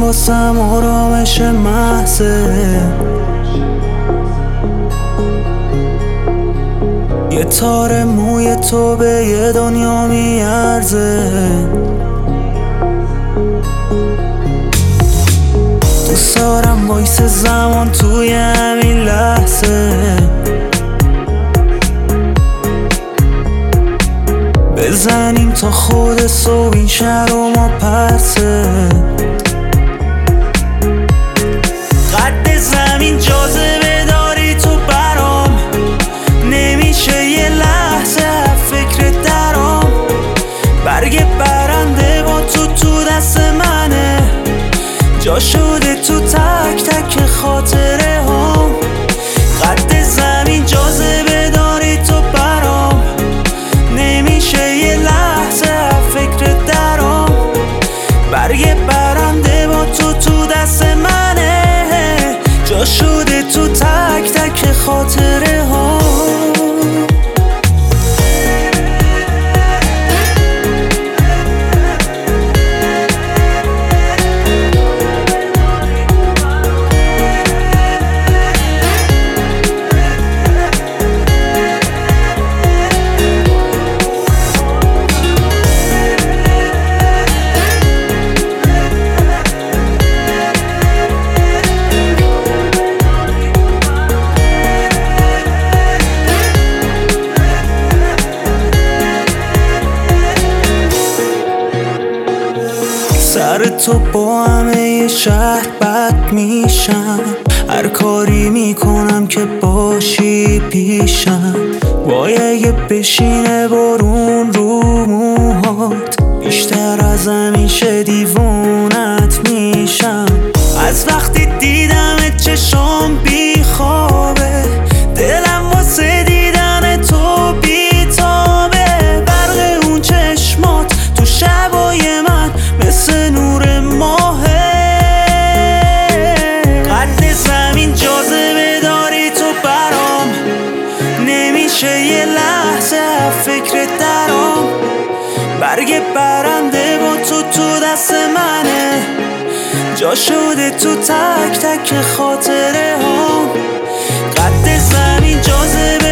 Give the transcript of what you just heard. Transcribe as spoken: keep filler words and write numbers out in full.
واسم آرامش محضه. یه تار موی تو به یه دنیا میارزه. دوست دارم وایس زمان توی همین لحظه بزنیم تا خود صبح این شهر و ما پرسه. قد زمین جاذبه داری تو برام، نمیشه یه لحظه فکر درام. برگ برنده با تو تو دست منه، جا شده تو تک تک خاطره هم. قد زمین جاذبه داری تو برام، نمیشه یه لحظه فکر درام. برگ برنده با تو تو دست منه، جا شده تو تک تک خاطره ها. سر تو با همه شهر بد میشم، هر کاری میکنم که باشی پیشم. وای اگه بشینه بارون رو موهات، بیشتر از همیشه دیوونت میشم. از وقتی دیدمت چشام بی خوابه، دلم واسه دیدن تو بی تابه. برق اون چشمات تو شبای من مثل نور ماهه. قد زمین جاذبه داری تو برام، نمیشه یه لحظه فکر درام. برگ برنده با تو تو دست منه، جا شده تو تک تک خاطره هم. قد زمین جاذبه